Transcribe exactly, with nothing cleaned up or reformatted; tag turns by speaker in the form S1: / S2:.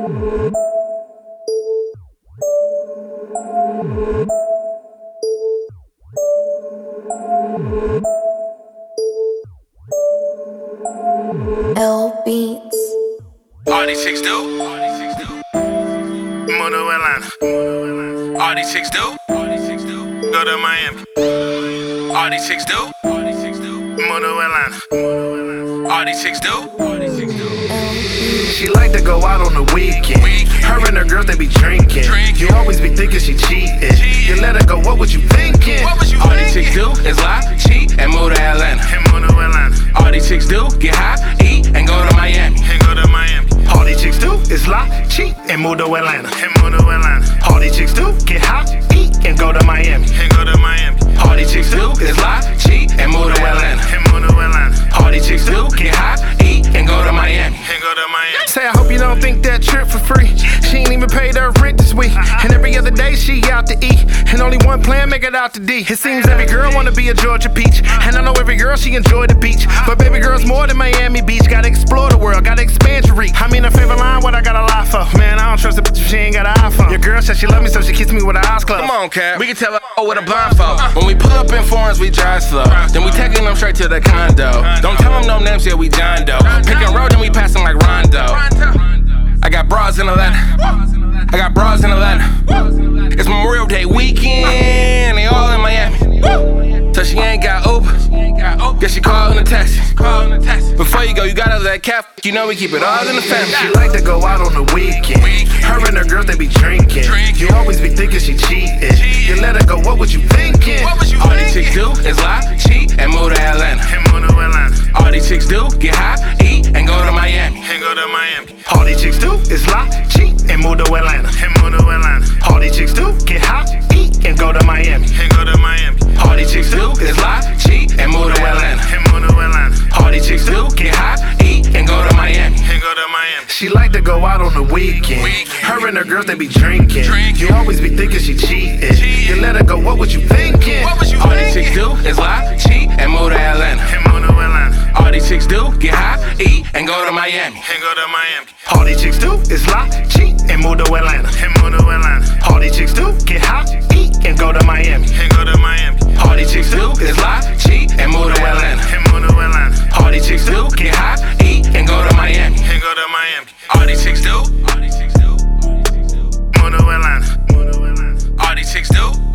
S1: L Beats.
S2: All these chicks do. Mono Atlanta. All these chicks do. Go to Miami. All these chicks do. Mono Atlanta. All these chicks do. She like to go out on the weekend. Her and her girls, they be drinking. You always be thinking she cheating. You let her go, what was you thinking? All these chicks do is lie, cheat, and move to Atlanta. All these chicks do get high, eat, and go to Miami. All these chicks do is lie, cheat, and move to Atlanta. All these chicks do get high, eat, and go to Miami. All these chicks do is lie, cheat, and move to Atlanta. All these chicks do get high, eat, and go to Miami. Say I hope you don't think that trip for free. She ain't even paid her rent this week, and every other day she out to eat, and only one plan make it out to D. It seems every girl wanna be a Georgia peach, and I know every girl she enjoy the beach, but baby girl's more than Miami Beach. Gotta explore the world, gotta expand your reach. I mean her favorite line, what I gotta lie for? Man, I don't trust a bitch if she ain't got an iPhone. Your girl said she love me, so she kissed me with her eyes closed. Come on, Cap, we can tell her oh with a blindfold. When we pull up in foreigns, we drive slow, then we taking them straight to the condo. Don't tell them no names, yeah, we John Doe. Pick and roll, then we passing like Rondo. I got bras in Atlanta. I got bras in Atlanta. It's Memorial Day weekend. They all in Miami. So she ain't got Uber. Guess she callin' a taxi. Before you go, you gotta let Cap. You know we keep it all in the family. She like to go out on the weekend. Her and her girls, they be drinking. You always be thinking she cheating. You let her go, what was you thinking? All these chicks do is lie, cheat, and move to Atlanta. All these chicks do get high, eat, and go to Miami. All these chicks do is lie, cheat, and move to Atlanta. All these chicks do get high, eat, and go to Miami. All these chicks do is lie, cheat, and move to Atlanta. All these chicks do get high, eat, and go to Miami. She like to go out on the weekend. Her and her girls, they be drinking. You always be thinking she cheating. You let her go, what was you thinking? All these chicks do is lie, cheat, and move to Atlanta. All these chicks do get high, eat, and go to Miami. All these chicks do is lie, cheat, and move to Atlanta. All these chicks do get high, eat, and go to Miami. All these chicks do is lie, cheat, and move to Atlanta. All these chicks do get high, eat, and go to Miami. All these chicks do. All these chicks do. All these chicks do.